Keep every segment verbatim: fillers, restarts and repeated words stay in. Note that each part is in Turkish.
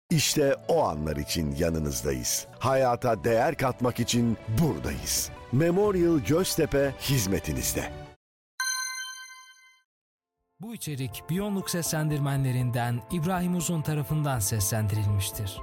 İşte o anlar için yanınızdayız. Hayata değer katmak için buradayız. Memorial Göztepe hizmetinizde. Bu içerik Biyonluk seslendirmenlerinden İbrahim Uzun tarafından seslendirilmiştir.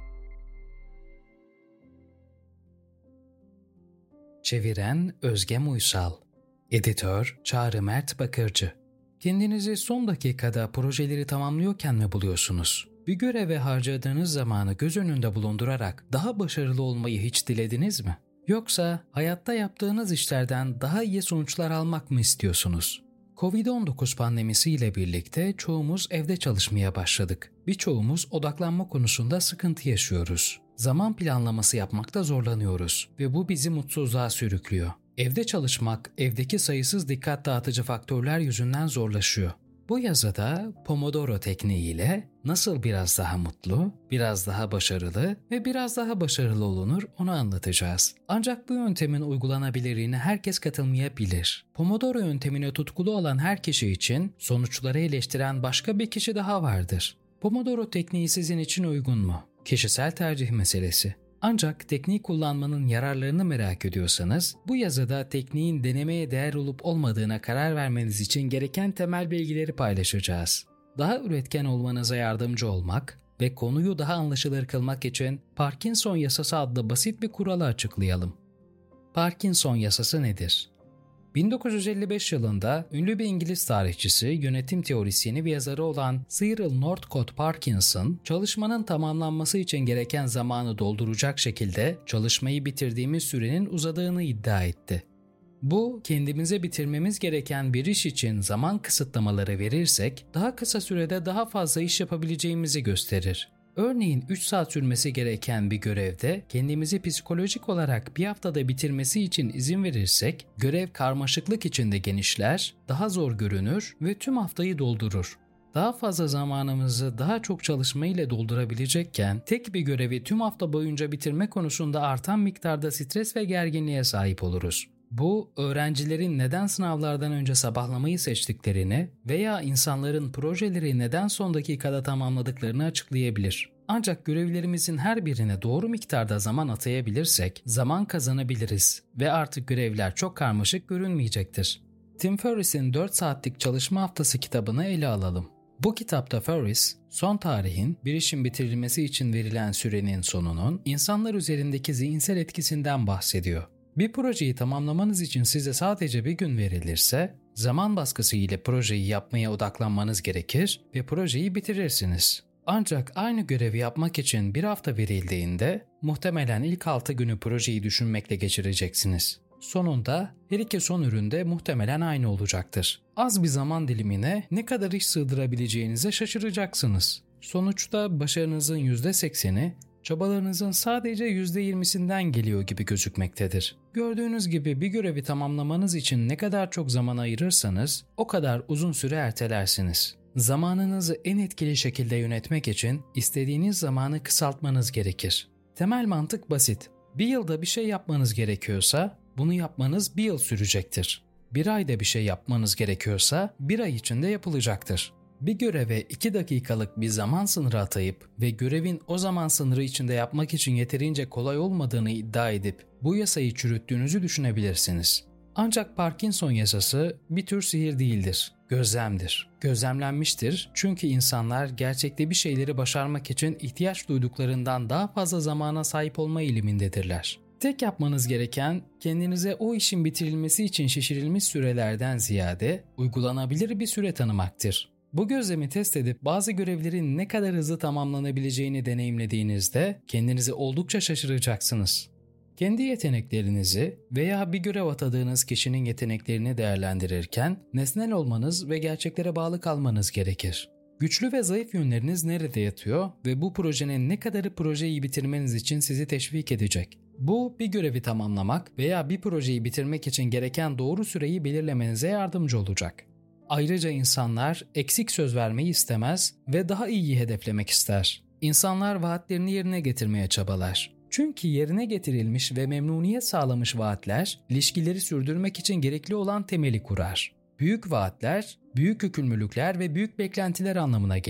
Çeviren Özge Muysal. Editör Çağrı Mert Bakırcı. Kendinizi son dakikada projeleri tamamlıyorken mi buluyorsunuz? Bir göreve harcadığınız zamanı göz önünde bulundurarak daha başarılı olmayı hiç dilediniz mi? Yoksa hayatta yaptığınız işlerden daha iyi sonuçlar almak mı istiyorsunuz? kovid on dokuz pandemisiyle birlikte çoğumuz evde çalışmaya başladık. Birçoğumuz odaklanma konusunda sıkıntı yaşıyoruz. Zaman planlaması yapmakta zorlanıyoruz ve bu bizi mutsuzluğa sürüklüyor. Evde çalışmak, evdeki sayısız dikkat dağıtıcı faktörler yüzünden zorlaşıyor. Bu yazıda Pomodoro tekniğiyle nasıl biraz daha mutlu, biraz daha başarılı ve biraz daha başarılı olunur onu anlatacağız. Ancak bu yöntemin uygulanabilirliğine herkes katılmayabilir. Pomodoro yöntemine tutkulu olan her kişi için sonuçları eleştiren başka bir kişi daha vardır. Pomodoro tekniği sizin için uygun mu? Kişisel tercih meselesi. Ancak tekniği kullanmanın yararlarını merak ediyorsanız, bu yazıda tekniğin denemeye değer olup olmadığına karar vermeniz için gereken temel bilgileri paylaşacağız. Daha üretken olmanıza yardımcı olmak ve konuyu daha anlaşılır kılmak için Parkinson yasası adlı basit bir kuralı açıklayalım. Parkinson yasası nedir? bin dokuz yüz elli beş yılında ünlü bir İngiliz tarihçisi, yönetim teorisyeni ve yazarı olan Cyril Northcote Parkinson, çalışmanın tamamlanması için gereken zamanı dolduracak şekilde çalışmayı bitirdiğimiz sürenin uzadığını iddia etti. Bu, kendimize bitirmemiz gereken bir iş için zaman kısıtlamaları verirsek, daha kısa sürede daha fazla iş yapabileceğimizi gösterir. Örneğin üç saat sürmesi gereken bir görevde kendimizi psikolojik olarak bir haftada bitirmesi için izin verirsek, görev karmaşıklık içinde genişler, daha zor görünür ve tüm haftayı doldurur. Daha fazla zamanımızı daha çok çalışma ile doldurabilecekken, tek bir görevi tüm hafta boyunca bitirme konusunda artan miktarda stres ve gerginliğe sahip oluruz. Bu, öğrencilerin neden sınavlardan önce sabahlamayı seçtiklerini veya insanların projeleri neden son dakikada tamamladıklarını açıklayabilir. Ancak görevlerimizin her birine doğru miktarda zaman atayabilirsek zaman kazanabiliriz ve artık görevler çok karmaşık görünmeyecektir. Tim Ferriss'in dört saatlik çalışma haftası kitabını ele alalım. Bu kitapta Ferriss, son tarihin bir işin bitirilmesi için verilen sürenin sonunun insanlar üzerindeki zihinsel etkisinden bahsediyor. Bir projeyi tamamlamanız için size sadece bir gün verilirse, zaman baskısı ile projeyi yapmaya odaklanmanız gerekir ve projeyi bitirirsiniz. Ancak aynı görevi yapmak için bir hafta verildiğinde, muhtemelen ilk altı günü projeyi düşünmekle geçireceksiniz. Sonunda her iki son ürün de muhtemelen aynı olacaktır. Az bir zaman dilimine ne kadar iş sığdırabileceğinize şaşıracaksınız. Sonuçta başarınızın yüzde sekseni, çabalarınızın sadece yüzde yirmisinden geliyor gibi gözükmektedir. Gördüğünüz gibi bir görevi tamamlamanız için ne kadar çok zaman ayırırsanız o kadar uzun süre ertelersiniz. Zamanınızı en etkili şekilde yönetmek için istediğiniz zamanı kısaltmanız gerekir. Temel mantık basit. Bir yılda bir şey yapmanız gerekiyorsa bunu yapmanız bir yıl sürecektir. Bir ayda bir şey yapmanız gerekiyorsa bir ay içinde yapılacaktır. Bir göreve iki dakikalık bir zaman sınırı atayıp ve görevin o zaman sınırı içinde yapmak için yeterince kolay olmadığını iddia edip bu yasayı çürüttüğünüzü düşünebilirsiniz. Ancak Parkinson yasası bir tür sihir değildir, gözlemdir. Gözlemlenmiştir çünkü insanlar gerçekte bir şeyleri başarmak için ihtiyaç duyduklarından daha fazla zamana sahip olma eğilimindedirler. Tek yapmanız gereken kendinize o işin bitirilmesi için şişirilmiş sürelerden ziyade uygulanabilir bir süre tanımaktır. Bu gözlemi test edip bazı görevlerin ne kadar hızlı tamamlanabileceğini deneyimlediğinizde kendinizi oldukça şaşıracaksınız. Kendi yeteneklerinizi veya bir görev atadığınız kişinin yeteneklerini değerlendirirken nesnel olmanız ve gerçeklere bağlı kalmanız gerekir. Güçlü ve zayıf yönleriniz nerede yatıyor ve bu projenin ne kadarı projeyi bitirmeniz için sizi teşvik edecek? Bu, bir görevi tamamlamak veya bir projeyi bitirmek için gereken doğru süreyi belirlemenize yardımcı olacak. Ayrıca insanlar eksik söz vermeyi istemez ve daha iyiyi hedeflemek ister. İnsanlar vaatlerini yerine getirmeye çabalar. Çünkü yerine getirilmiş ve memnuniyet sağlamış vaatler, ilişkileri sürdürmek için gerekli olan temeli kurar. Büyük vaatler, büyük yükümlülükler ve büyük beklentiler anlamına gelir.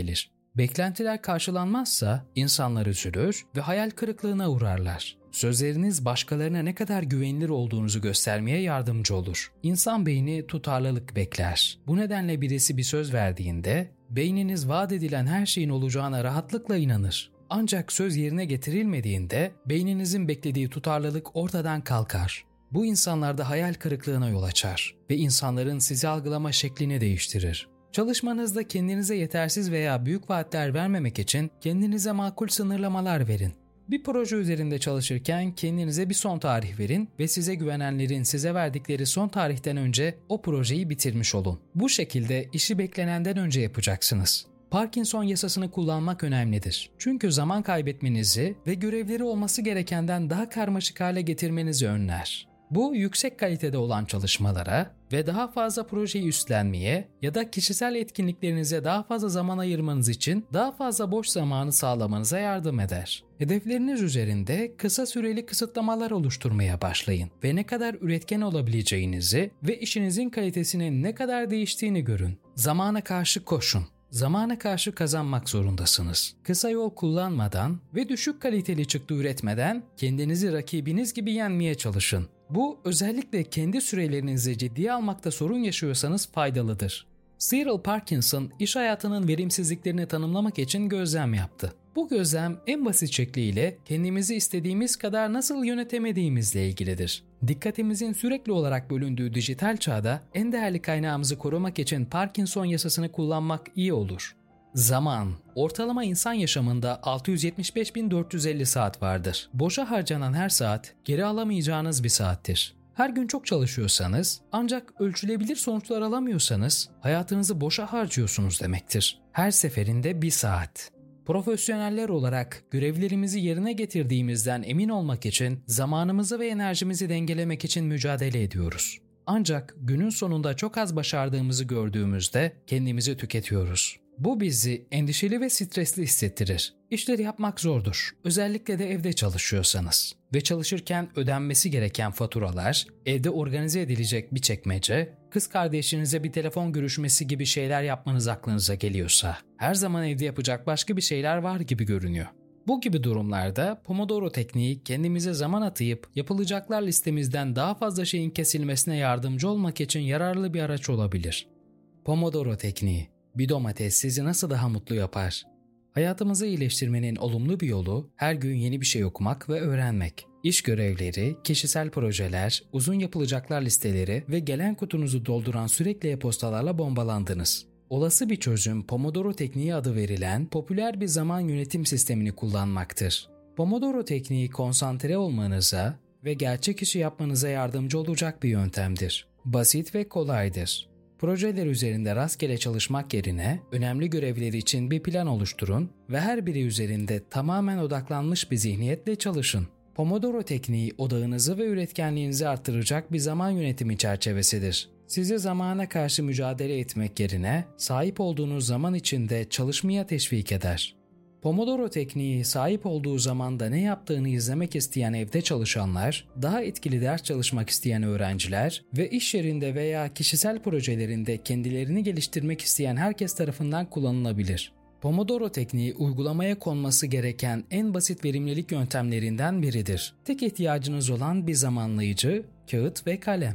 Beklentiler karşılanmazsa insanlar üzülür ve hayal kırıklığına uğrarlar. Sözleriniz başkalarına ne kadar güvenilir olduğunuzu göstermeye yardımcı olur. İnsan beyni tutarlılık bekler. Bu nedenle birisi bir söz verdiğinde beyniniz vaat edilen her şeyin olacağına rahatlıkla inanır. Ancak söz yerine getirilmediğinde beyninizin beklediği tutarlılık ortadan kalkar. Bu insanlarda hayal kırıklığına yol açar ve insanların sizi algılama şeklini değiştirir. Çalışmanızda kendinize yetersiz veya büyük vaatler vermemek için kendinize makul sınırlamalar verin. Bir proje üzerinde çalışırken kendinize bir son tarih verin ve size güvenenlerin size verdikleri son tarihten önce o projeyi bitirmiş olun. Bu şekilde işi beklenenden önce yapacaksınız. Parkinson yasasını kullanmak önemlidir. Çünkü zaman kaybetmenizi ve görevleri olması gerekenden daha karmaşık hale getirmenizi önler. Bu yüksek kalitede olan çalışmalara ve daha fazla projeyi üstlenmeye ya da kişisel etkinliklerinize daha fazla zaman ayırmanız için daha fazla boş zamanı sağlamanıza yardım eder. Hedefleriniz üzerinde kısa süreli kısıtlamalar oluşturmaya başlayın ve ne kadar üretken olabileceğinizi ve işinizin kalitesinin ne kadar değiştiğini görün. Zamana karşı koşun. Zamana karşı kazanmak zorundasınız. Kısa yol kullanmadan ve düşük kaliteli çıktı üretmeden kendinizi rakibiniz gibi yenmeye çalışın. Bu özellikle kendi sürelerinizi ciddiye almakta sorun yaşıyorsanız faydalıdır. Cyril Parkinson iş hayatının verimsizliklerini tanımlamak için gözlem yaptı. Bu gözlem en basit şekliyle kendimizi istediğimiz kadar nasıl yönetemediğimizle ilgilidir. Dikkatimizin sürekli olarak bölündüğü dijital çağda en değerli kaynağımızı korumak için Parkinson yasasını kullanmak iyi olur. Zaman. Ortalama insan yaşamında altı yüz yetmiş beş bin dört yüz elli saat vardır. Boşa harcanan her saat geri alamayacağınız bir saattir. Her gün çok çalışıyorsanız ancak ölçülebilir sonuçlar alamıyorsanız hayatınızı boşa harcıyorsunuz demektir. Her seferinde bir saat. Profesyoneller olarak görevlerimizi yerine getirdiğimizden emin olmak için zamanımızı ve enerjimizi dengelemek için mücadele ediyoruz. Ancak günün sonunda çok az başardığımızı gördüğümüzde kendimizi tüketiyoruz. Bu bizi endişeli ve stresli hissettirir. İşleri yapmak zordur. Özellikle de evde çalışıyorsanız. Ve çalışırken ödenmesi gereken faturalar, evde organize edilecek bir çekmece, kız kardeşinize bir telefon görüşmesi gibi şeyler yapmanız aklınıza geliyorsa, her zaman evde yapacak başka bir şeyler var gibi görünüyor. Bu gibi durumlarda Pomodoro tekniği kendimize zaman atayıp yapılacaklar listemizden daha fazla şeyin kesilmesine yardımcı olmak için yararlı bir araç olabilir. Pomodoro tekniği. Bir domates sizi nasıl daha mutlu yapar? Hayatımızı iyileştirmenin olumlu bir yolu her gün yeni bir şey okumak ve öğrenmek. İş görevleri, kişisel projeler, uzun yapılacaklar listeleri ve gelen kutunuzu dolduran sürekli e-postalarla bombalandınız. Olası bir çözüm Pomodoro tekniği adı verilen popüler bir zaman yönetim sistemini kullanmaktır. Pomodoro tekniği konsantre olmanıza ve gerçek işi yapmanıza yardımcı olacak bir yöntemdir. Basit ve kolaydır. Projeler üzerinde rastgele çalışmak yerine önemli görevler için bir plan oluşturun ve her biri üzerinde tamamen odaklanmış bir zihniyetle çalışın. Pomodoro tekniği odağınızı ve üretkenliğinizi artıracak bir zaman yönetimi çerçevesidir. Sizi zamana karşı mücadele etmek yerine sahip olduğunuz zaman içinde çalışmaya teşvik eder. Pomodoro tekniği sahip olduğu zamanda ne yaptığını izlemek isteyen evde çalışanlar, daha etkili ders çalışmak isteyen öğrenciler ve iş yerinde veya kişisel projelerinde kendilerini geliştirmek isteyen herkes tarafından kullanılabilir. Pomodoro tekniği uygulamaya konması gereken en basit verimlilik yöntemlerinden biridir. Tek ihtiyacınız olan bir zamanlayıcı, kağıt ve kalem.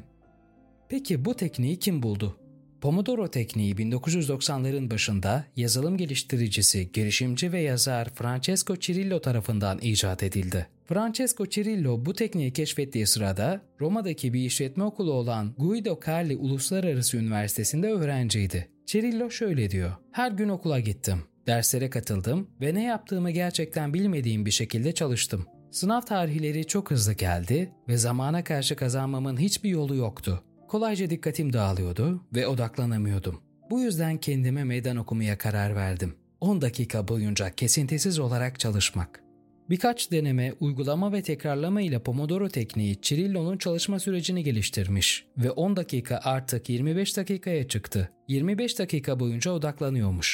Peki bu tekniği kim buldu? Pomodoro tekniği bin dokuz yüz doksanların başında yazılım geliştiricisi, girişimci ve yazar Francesco Cirillo tarafından icat edildi. Francesco Cirillo bu tekniği keşfettiği sırada Roma'daki bir işletme okulu olan Guido Carli Uluslararası Üniversitesi'nde öğrenciydi. Cirillo şöyle diyor: "Her gün okula gittim, derslere katıldım ve ne yaptığımı gerçekten bilmediğim bir şekilde çalıştım. Sınav tarihleri çok hızlı geldi ve zamana karşı kazanmamın hiçbir yolu yoktu. Kolayca dikkatim dağılıyordu ve odaklanamıyordum. Bu yüzden kendime meydan okumaya karar verdim. on dakika boyunca kesintisiz olarak çalışmak." Birkaç deneme, uygulama ve tekrarlama ile Pomodoro tekniği Cirillo'nun çalışma sürecini geliştirmiş ve on dakika artık yirmi beş dakikaya çıktı. yirmi beş dakika boyunca odaklanıyormuş.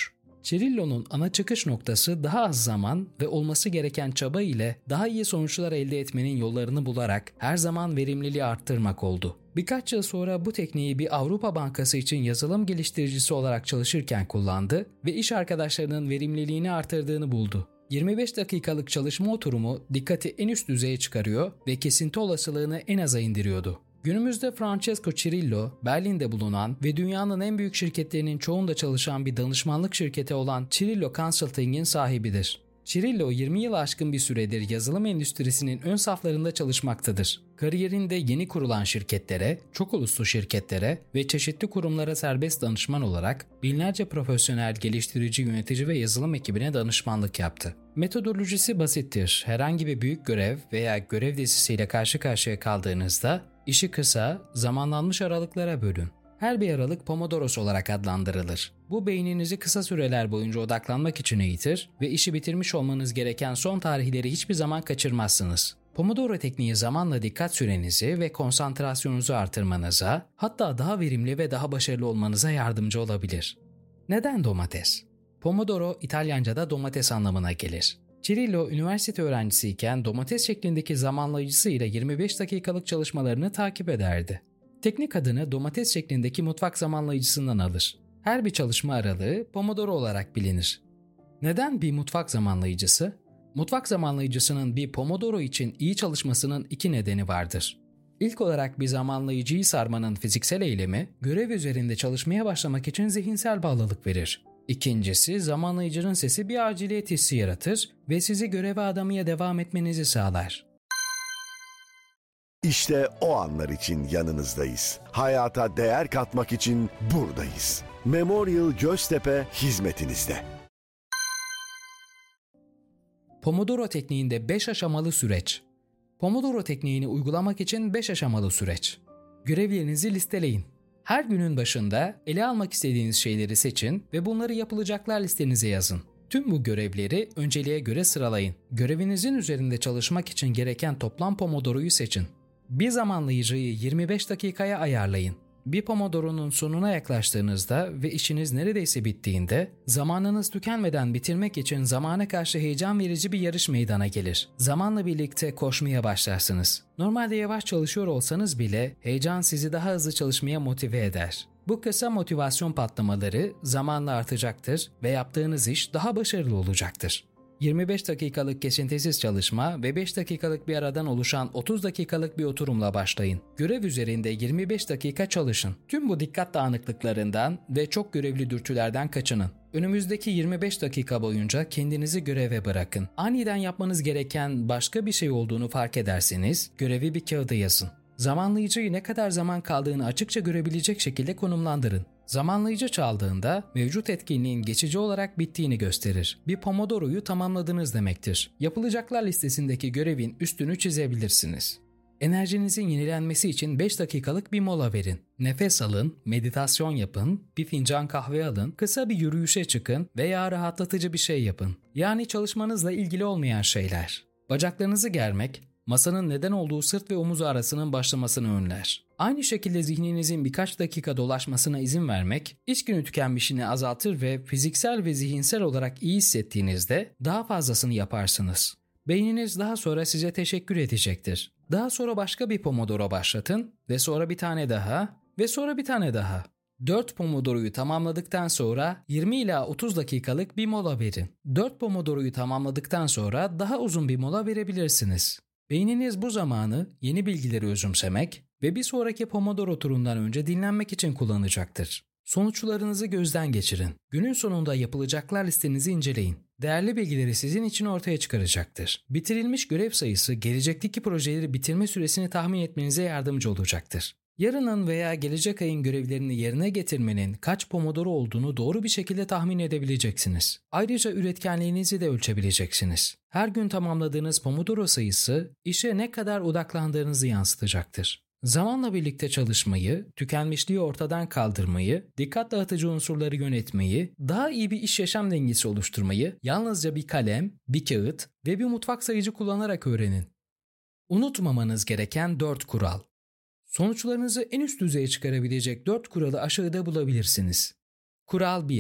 Cirillo'nun ana çıkış noktası daha az zaman ve olması gereken çaba ile daha iyi sonuçlar elde etmenin yollarını bularak her zaman verimliliği arttırmak oldu. Birkaç yıl sonra bu tekniği bir Avrupa Bankası için yazılım geliştiricisi olarak çalışırken kullandı ve iş arkadaşlarının verimliliğini artırdığını buldu. yirmi beş dakikalık çalışma oturumu dikkati en üst düzeye çıkarıyor ve kesinti olasılığını en aza indiriyordu. Günümüzde Francesco Cirillo, Berlin'de bulunan ve dünyanın en büyük şirketlerinin çoğunda çalışan bir danışmanlık şirketi olan Cirillo Consulting'in sahibidir. Cirillo yirmi yıl aşkın bir süredir yazılım endüstrisinin ön saflarında çalışmaktadır. Kariyerinde yeni kurulan şirketlere, çok uluslu şirketlere ve çeşitli kurumlara serbest danışman olarak binlerce profesyonel geliştirici, yönetici ve yazılım ekibine danışmanlık yaptı. Metodolojisi basittir. Herhangi bir büyük görev veya görev dizisiyle karşı karşıya kaldığınızda işi kısa, zamanlanmış aralıklara bölün. Her bir aralık Pomodoros olarak adlandırılır. Bu beyninizi kısa süreler boyunca odaklanmak için eğitir ve işi bitirmiş olmanız gereken son tarihleri hiçbir zaman kaçırmazsınız. Pomodoro tekniği zamanla dikkat sürenizi ve konsantrasyonunuzu artırmanıza, hatta daha verimli ve daha başarılı olmanıza yardımcı olabilir. Neden domates? Pomodoro İtalyanca'da domates anlamına gelir. Cirillo üniversite öğrencisiyken domates şeklindeki zamanlayıcısı ile yirmi beş dakikalık çalışmalarını takip ederdi. Teknik adını domates şeklindeki mutfak zamanlayıcısından alır. Her bir çalışma aralığı Pomodoro olarak bilinir. Neden bir mutfak zamanlayıcısı? Mutfak zamanlayıcısının bir Pomodoro için iyi çalışmasının iki nedeni vardır. İlk olarak bir zamanlayıcıyı sarmanın fiziksel eylemi, görev üzerinde çalışmaya başlamak için zihinsel bağlılık verir. İkincisi, zamanlayıcının sesi bir aciliyet hissi yaratır ve sizi göreve adamaya devam etmenizi sağlar. İşte o anlar için yanınızdayız. Hayata değer katmak için buradayız. Memorial Göztepe hizmetinizde. Pomodoro tekniğinde beş aşamalı süreç. Pomodoro tekniğini uygulamak için beş aşamalı süreç. Görevlerinizi listeleyin. Her günün başında ele almak istediğiniz şeyleri seçin ve bunları yapılacaklar listenize yazın. Tüm bu görevleri önceliğe göre sıralayın. Görevinizin üzerinde çalışmak için gereken toplam Pomodoro'yu seçin. Bir zamanlayıcıyı yirmi beş dakikaya ayarlayın. Bir Pomodoro'nun sonuna yaklaştığınızda ve işiniz neredeyse bittiğinde, zamanınız tükenmeden bitirmek için zamana karşı heyecan verici bir yarış meydana gelir. Zamanla birlikte koşmaya başlarsınız. Normalde yavaş çalışıyor olsanız bile heyecan sizi daha hızlı çalışmaya motive eder. Bu kısa motivasyon patlamaları zamanla artacaktır ve yaptığınız iş daha başarılı olacaktır. yirmi beş dakikalık kesintisiz çalışma ve beş dakikalık bir aradan oluşan otuz dakikalık bir oturumla başlayın. Görev üzerinde yirmi beş dakika çalışın. Tüm bu dikkat dağınıklıklarından ve çok görevli dürtülerden kaçının. Önümüzdeki yirmi beş dakika boyunca kendinizi göreve bırakın. Aniden yapmanız gereken başka bir şey olduğunu fark ederseniz görevi bir kağıda yazın. Zamanlayıcıyı ne kadar zaman kaldığını açıkça görebilecek şekilde konumlandırın. Zamanlayıcı çaldığında mevcut etkinliğin geçici olarak bittiğini gösterir. Bir Pomodoro'yu tamamladınız demektir. Yapılacaklar listesindeki görevin üstünü çizebilirsiniz. Enerjinizin yenilenmesi için beş dakikalık bir mola verin. Nefes alın, meditasyon yapın, bir fincan kahve alın, kısa bir yürüyüşe çıkın veya rahatlatıcı bir şey yapın. Yani çalışmanızla ilgili olmayan şeyler. Bacaklarınızı germek, masanın neden olduğu sırt ve omuz ağrısının başlamasını önler. Aynı şekilde zihninizin birkaç dakika dolaşmasına izin vermek, içgüdü tükenmişini azaltır ve fiziksel ve zihinsel olarak iyi hissettiğinizde daha fazlasını yaparsınız. Beyniniz daha sonra size teşekkür edecektir. Daha sonra başka bir Pomodoro başlatın ve sonra bir tane daha ve sonra bir tane daha. dört Pomodoro'yu tamamladıktan sonra yirmi ila otuz dakikalık bir mola verin. dört Pomodoro'yu tamamladıktan sonra daha uzun bir mola verebilirsiniz. Beyniniz bu zamanı yeni bilgileri özümsemek ve bir sonraki Pomodoro turundan önce dinlenmek için kullanacaktır. Sonuçlarınızı gözden geçirin. Günün sonunda yapılacaklar listenizi inceleyin. Değerli bilgileri sizin için ortaya çıkaracaktır. Bitirilmiş görev sayısı gelecekteki projeleri bitirme süresini tahmin etmenize yardımcı olacaktır. Yarının veya gelecek ayın görevlerini yerine getirmenin kaç Pomodoro olduğunu doğru bir şekilde tahmin edebileceksiniz. Ayrıca üretkenliğinizi de ölçebileceksiniz. Her gün tamamladığınız Pomodoro sayısı işe ne kadar odaklandığınızı yansıtacaktır. Zamanla birlikte çalışmayı, tükenmişliği ortadan kaldırmayı, dikkat dağıtıcı unsurları yönetmeyi, daha iyi bir iş-yaşam dengesi oluşturmayı yalnızca bir kalem, bir kağıt ve bir mutfak sayıcı kullanarak öğrenin. Unutmamanız gereken dört kural. Sonuçlarınızı en üst düzeye çıkarabilecek dört kuralı aşağıda bulabilirsiniz. Kural bir.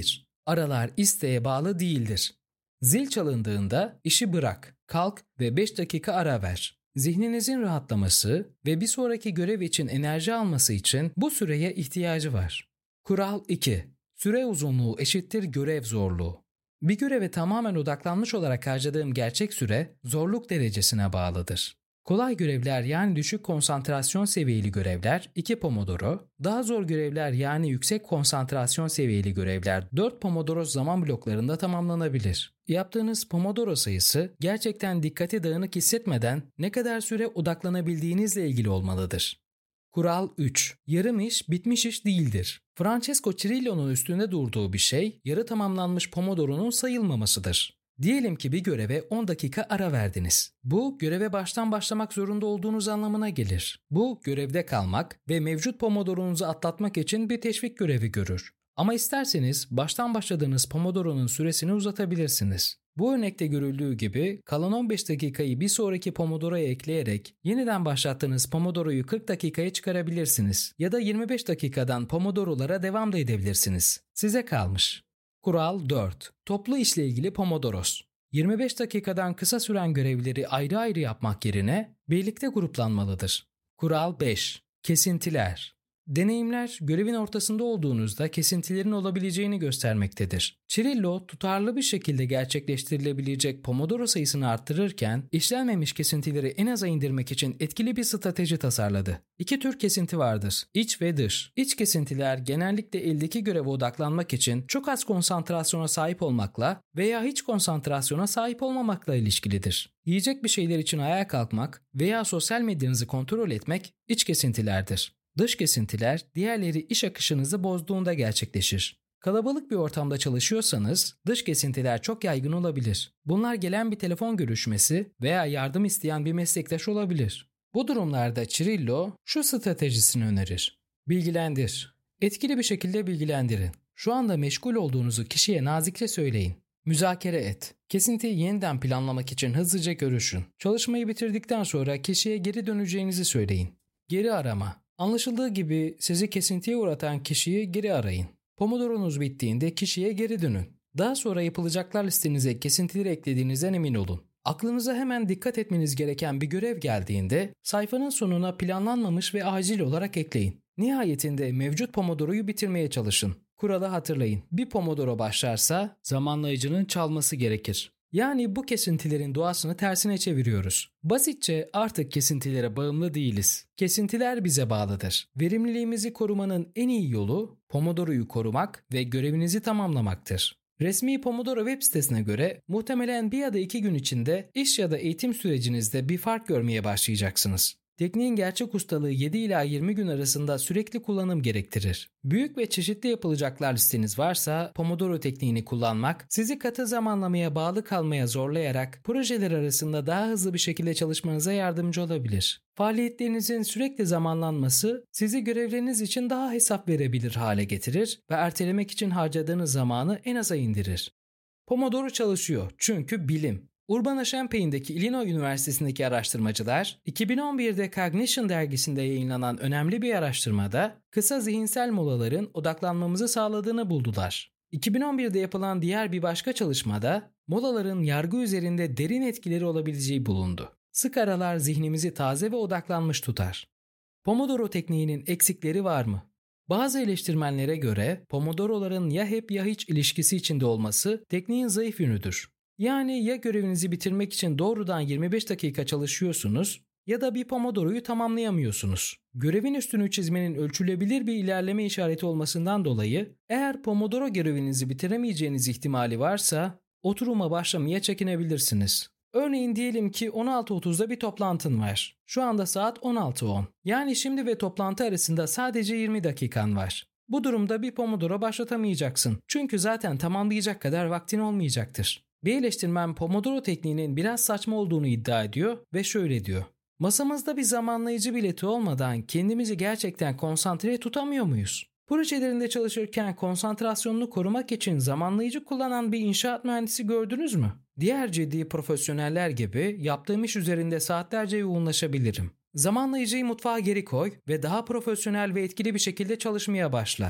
Aralar isteğe bağlı değildir. Zil çalındığında işi bırak, kalk ve beş dakika ara ver. Zihninizin rahatlaması ve bir sonraki görev için enerji alması için bu süreye ihtiyacı var. Kural iki. Süre uzunluğu eşittir görev zorluğu. Bir göreve tamamen odaklanmış olarak harcadığım gerçek süre zorluk derecesine bağlıdır. Kolay görevler yani düşük konsantrasyon seviyeli görevler iki Pomodoro, daha zor görevler yani yüksek konsantrasyon seviyeli görevler dört Pomodoro zaman bloklarında tamamlanabilir. Yaptığınız Pomodoro sayısı gerçekten dikkati dağınık hissetmeden ne kadar süre odaklanabildiğinizle ilgili olmalıdır. Kural üç. Yarım iş bitmiş iş değildir. Francesco Cirillo'nun üstünde durduğu bir şey yarı tamamlanmış Pomodoro'nun sayılmamasıdır. Diyelim ki bir göreve on dakika ara verdiniz. Bu göreve baştan başlamak zorunda olduğunuz anlamına gelir. Bu görevde kalmak ve mevcut Pomodoro'nuzu atlatmak için bir teşvik görevi görür. Ama isterseniz baştan başladığınız Pomodoro'nun süresini uzatabilirsiniz. Bu örnekte görüldüğü gibi kalan on beş dakikayı bir sonraki Pomodoro'ya ekleyerek yeniden başlattığınız Pomodoro'yu kırk dakikaya çıkarabilirsiniz ya da yirmi beş dakikadan Pomodoro'lara devam da edebilirsiniz. Size kalmış. Kural dört. Toplu işle ilgili Pomodoros. yirmi beş dakikadan kısa süren görevleri ayrı ayrı yapmak yerine birlikte gruplanmalıdır. Kural beş. Kesintiler. Deneyimler görevin ortasında olduğunuzda kesintilerin olabileceğini göstermektedir. Cirillo tutarlı bir şekilde gerçekleştirilebilecek Pomodoro sayısını arttırırken işlenmemiş kesintileri en aza indirmek için etkili bir strateji tasarladı. İki tür kesinti vardır: İç ve dış. İç kesintiler genellikle eldeki göreve odaklanmak için çok az konsantrasyona sahip olmakla veya hiç konsantrasyona sahip olmamakla ilişkilidir. Yiyecek bir şeyler için ayağa kalkmak veya sosyal medyanızı kontrol etmek iç kesintilerdir. Dış kesintiler diğerleri iş akışınızı bozduğunda gerçekleşir. Kalabalık bir ortamda çalışıyorsanız dış kesintiler çok yaygın olabilir. Bunlar gelen bir telefon görüşmesi veya yardım isteyen bir meslektaş olabilir. Bu durumlarda Cirillo şu stratejisini önerir: Bilgilendir. Etkili bir şekilde bilgilendirin. Şu anda meşgul olduğunuzu kişiye nazikçe söyleyin. Müzakere et. Kesintiyi yeniden planlamak için hızlıca görüşün. Çalışmayı bitirdikten sonra kişiye geri döneceğinizi söyleyin. Geri arama. Anlaşıldığı gibi sizi kesintiye uğratan kişiyi geri arayın. Pomodoro'nuz bittiğinde kişiye geri dönün. Daha sonra yapılacaklar listenize kesintileri eklediğinizden emin olun. Aklınıza hemen dikkat etmeniz gereken bir görev geldiğinde sayfanın sonuna planlanmamış ve acil olarak ekleyin. Nihayetinde mevcut Pomodoro'yu bitirmeye çalışın. Kuralı hatırlayın. Bir Pomodoro başlarsa zamanlayıcının çalması gerekir. Yani bu kesintilerin doğasını tersine çeviriyoruz. Basitçe artık kesintilere bağımlı değiliz. Kesintiler bize bağlıdır. Verimliliğimizi korumanın en iyi yolu Pomodoro'yu korumak ve görevinizi tamamlamaktır. Resmi Pomodoro web sitesine göre muhtemelen bir ya da iki gün içinde iş ya da eğitim sürecinizde bir fark görmeye başlayacaksınız. Tekniğin gerçek ustalığı yedi ila yirmi gün arasında sürekli kullanım gerektirir. Büyük ve çeşitli yapılacaklar listeniz varsa Pomodoro tekniğini kullanmak sizi katı zamanlamaya bağlı kalmaya zorlayarak projeler arasında daha hızlı bir şekilde çalışmanıza yardımcı olabilir. Faaliyetlerinizin sürekli zamanlanması sizi görevleriniz için daha hesap verebilir hale getirir ve ertelemek için harcadığınız zamanı en aza indirir. Pomodoro çalışıyor çünkü bilim. Urbana-Champaign'deki Illinois Üniversitesi'ndeki araştırmacılar, iki bin on birde Cognition dergisinde yayınlanan önemli bir araştırmada kısa zihinsel molaların odaklanmamızı sağladığını buldular. iki bin on birde yapılan diğer bir başka çalışmada molaların yargı üzerinde derin etkileri olabileceği bulundu. Sık aralar zihnimizi taze ve odaklanmış tutar. Pomodoro tekniğinin eksikleri var mı? Bazı eleştirmenlere göre Pomodoro'ların ya hep ya hiç ilişkisi içinde olması tekniğin zayıf yönüdür. Yani ya görevinizi bitirmek için doğrudan yirmi beş dakika çalışıyorsunuz ya da bir Pomodoro'yu tamamlayamıyorsunuz. Görevin üstünü çizmenin ölçülebilir bir ilerleme işareti olmasından dolayı eğer Pomodoro görevinizi bitiremeyeceğiniz ihtimali varsa oturuma başlamaya çekinebilirsiniz. Örneğin diyelim ki on altı otuzda bir toplantın var. Şu anda saat on altı on. Yani şimdi ve toplantı arasında sadece yirmi dakikan var. Bu durumda bir Pomodoro başlatamayacaksın. Çünkü zaten tamamlayacak kadar vaktin olmayacaktır. Bir eleştirmen Pomodoro tekniğinin biraz saçma olduğunu iddia ediyor ve şöyle diyor: Masamızda bir zamanlayıcı bileti olmadan kendimizi gerçekten konsantre tutamıyor muyuz? Projelerinde çalışırken konsantrasyonunu korumak için zamanlayıcı kullanan bir inşaat mühendisi gördünüz mü? Diğer ciddi profesyoneller gibi yaptığım iş üzerinde saatlerce yoğunlaşabilirim. Zamanlayıcıyı mutfağa geri koy ve daha profesyonel ve etkili bir şekilde çalışmaya başla.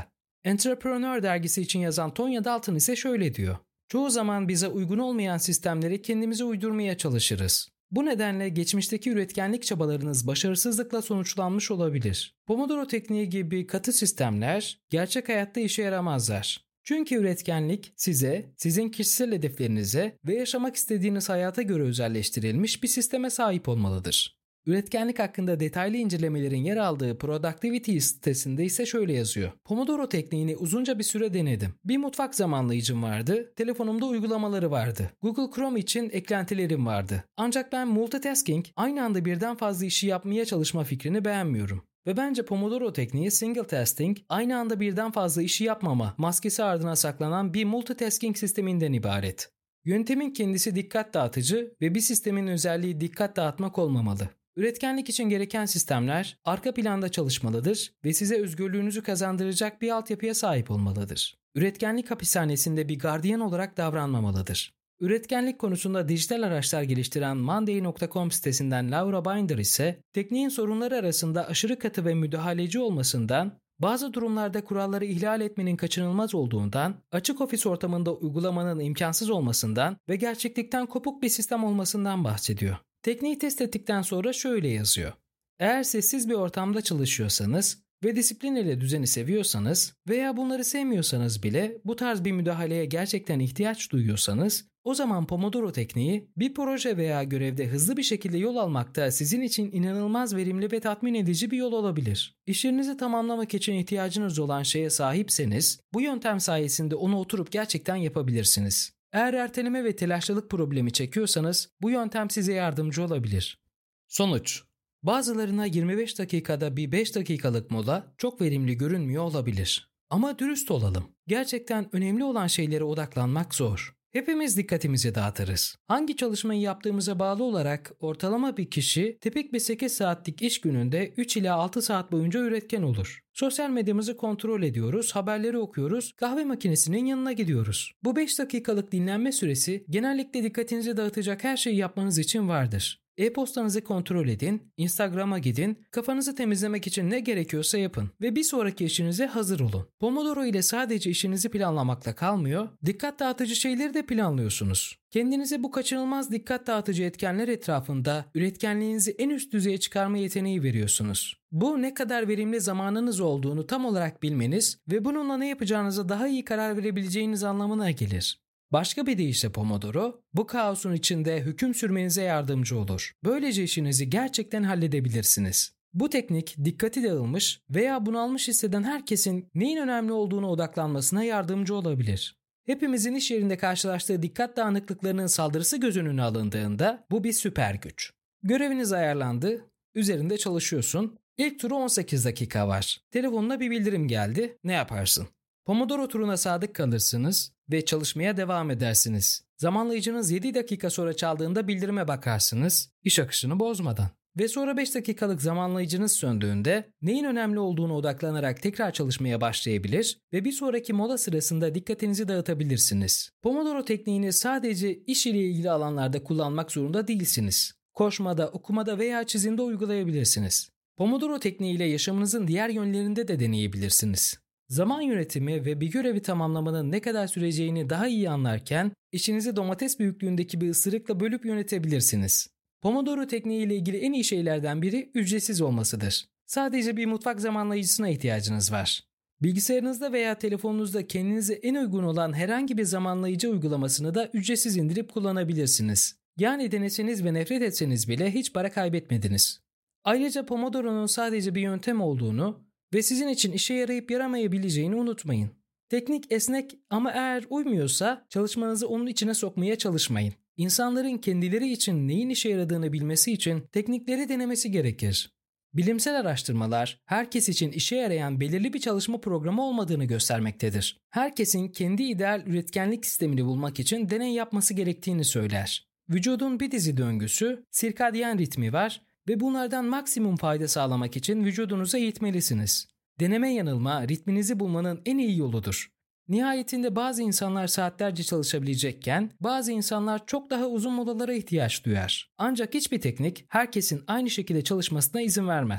Entrepreneur dergisi için yazan Tonya Dalton ise şöyle diyor. Çoğu zaman bize uygun olmayan sistemleri kendimize uydurmaya çalışırız. Bu nedenle geçmişteki üretkenlik çabalarınız başarısızlıkla sonuçlanmış olabilir. Pomodoro tekniği gibi katı sistemler gerçek hayatta işe yaramazlar. Çünkü üretkenlik size, sizin kişisel hedeflerinize ve yaşamak istediğiniz hayata göre özelleştirilmiş bir sisteme sahip olmalıdır. Üretkenlik hakkında detaylı incelemelerin yer aldığı Productivity sitesinde ise şöyle yazıyor. Pomodoro tekniğini uzunca bir süre denedim. Bir mutfak zamanlayıcım vardı, telefonumda uygulamaları vardı. Google Chrome için eklentilerim vardı. Ancak ben multitasking, aynı anda birden fazla işi yapmaya çalışma fikrini beğenmiyorum. Ve bence Pomodoro tekniği single tasking, aynı anda birden fazla işi yapmama maskesi ardına saklanan bir multitasking sisteminden ibaret. Yöntemin kendisi dikkat dağıtıcı ve bir sistemin özelliği dikkat dağıtmak olmamalı. Üretkenlik için gereken sistemler arka planda çalışmalıdır ve size özgürlüğünüzü kazandıracak bir altyapıya sahip olmalıdır. Üretkenlik hapishanesinde bir gardiyan olarak davranmamalıdır. Üretkenlik konusunda dijital araçlar geliştiren monday nokta com sitesinden Laura Binder ise tekniğin sorunları arasında aşırı katı ve müdahaleci olmasından, bazı durumlarda kuralları ihlal etmenin kaçınılmaz olduğundan, açık ofis ortamında uygulamanın imkansız olmasından ve gerçeklikten kopuk bir sistem olmasından bahsediyor. Tekniği test ettikten sonra şöyle yazıyor. Eğer sessiz bir ortamda çalışıyorsanız ve disiplin ile düzeni seviyorsanız veya bunları sevmiyorsanız bile bu tarz bir müdahaleye gerçekten ihtiyaç duyuyorsanız, o zaman Pomodoro tekniği bir proje veya görevde hızlı bir şekilde yol almakta sizin için inanılmaz verimli ve tatmin edici bir yol olabilir. İşlerinizi tamamlamak için ihtiyacınız olan şeye sahipseniz, bu yöntem sayesinde onu oturup gerçekten yapabilirsiniz. Eğer erteleme ve telaşlılık problemi çekiyorsanız bu yöntem size yardımcı olabilir. Sonuç: bazılarına yirmi beş dakikada bir beş dakikalık mola çok verimli görünmüyor olabilir. Ama dürüst olalım. Gerçekten önemli olan şeylere odaklanmak zor. Hepimiz dikkatimizi dağıtırız. Hangi çalışmayı yaptığımıza bağlı olarak ortalama bir kişi tipik bir sekiz saatlik iş gününde üç ila altı saat boyunca üretken olur. Sosyal medyamızı kontrol ediyoruz, haberleri okuyoruz, kahve makinesinin yanına gidiyoruz. Bu beş dakikalık dinlenme süresi genellikle dikkatinizi dağıtacak her şeyi yapmanız için vardır. E-postanızı kontrol edin, Instagram'a gidin, kafanızı temizlemek için ne gerekiyorsa yapın ve bir sonraki işinize hazır olun. Pomodoro ile sadece işinizi planlamakla kalmıyor, dikkat dağıtıcı şeyleri de planlıyorsunuz. Kendinize bu kaçınılmaz dikkat dağıtıcı etkenler etrafında üretkenliğinizi en üst düzeye çıkarma yeteneği veriyorsunuz. Bu ne kadar verimli zamanınız olduğunu tam olarak bilmeniz ve bununla ne yapacağınıza daha iyi karar verebileceğiniz anlamına gelir. Başka bir deyişle Pomodoro, bu kaosun içinde hüküm sürmenize yardımcı olur. Böylece işinizi gerçekten halledebilirsiniz. Bu teknik dikkati dağılmış veya bunalmış hisseden herkesin neyin önemli olduğuna odaklanmasına yardımcı olabilir. Hepimizin iş yerinde karşılaştığı dikkat dağınıklıklarının saldırısı göz önüne alındığında bu bir süper güç. Göreviniz ayarlandı, üzerinde çalışıyorsun. İlk turu on sekiz dakika var. Telefonuna bir bildirim geldi, ne yaparsın? Pomodoro turuna sadık kalırsınız ve çalışmaya devam edersiniz. Zamanlayıcınız yedi dakika sonra çaldığında bildirime bakarsınız, iş akışını bozmadan. Ve sonra beş dakikalık zamanlayıcınız söndüğünde neyin önemli olduğunu odaklanarak tekrar çalışmaya başlayabilir ve bir sonraki mola sırasında dikkatinizi dağıtabilirsiniz. Pomodoro tekniğini sadece iş ile ilgili alanlarda kullanmak zorunda değilsiniz. Koşmada, okumada veya çizimde uygulayabilirsiniz. Pomodoro tekniğiyle yaşamınızın diğer yönlerinde de deneyebilirsiniz. Zaman yönetimi ve bir görevi tamamlamanın ne kadar süreceğini daha iyi anlarken işinizi domates büyüklüğündeki bir ısırıkla bölüp yönetebilirsiniz. Pomodoro tekniği ile ilgili en iyi şeylerden biri ücretsiz olmasıdır. Sadece bir mutfak zamanlayıcısına ihtiyacınız var. Bilgisayarınızda veya telefonunuzda kendinize en uygun olan herhangi bir zamanlayıcı uygulamasını da ücretsiz indirip kullanabilirsiniz. Yani deneseniz ve nefret etseniz bile hiç para kaybetmediniz. Ayrıca Pomodoro'nun sadece bir yöntem olduğunu ve sizin için işe yarayıp yaramayabileceğini unutmayın. Teknik esnek ama eğer uymuyorsa çalışmanızı onun içine sokmaya çalışmayın. İnsanların kendileri için neyin işe yaradığını bilmesi için teknikleri denemesi gerekir. Bilimsel araştırmalar herkes için işe yarayan belirli bir çalışma programı olmadığını göstermektedir. Herkesin kendi ideal üretkenlik sistemini bulmak için deney yapması gerektiğini söyler. Vücudun bir dizi döngüsü, sirkadyen ritmi var ve bunlardan maksimum fayda sağlamak için vücudunuza eğitmelisiniz. Deneme yanılma ritminizi bulmanın en iyi yoludur. Nihayetinde bazı insanlar saatlerce çalışabilecekken bazı insanlar çok daha uzun molalara ihtiyaç duyar. Ancak hiçbir teknik herkesin aynı şekilde çalışmasına izin vermez.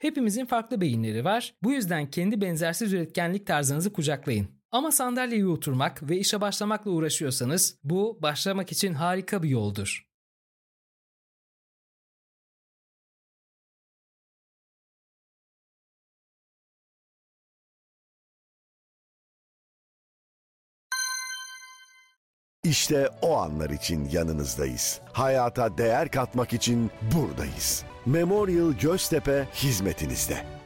Hepimizin farklı beyinleri var. Bu yüzden kendi benzersiz üretkenlik tarzınızı kucaklayın. Ama sandalyeye oturmak ve işe başlamakla uğraşıyorsanız bu başlamak için harika bir yoldur. İşte o anlar için yanınızdayız. Hayata değer katmak için buradayız. Memorial Göztepe hizmetinizde.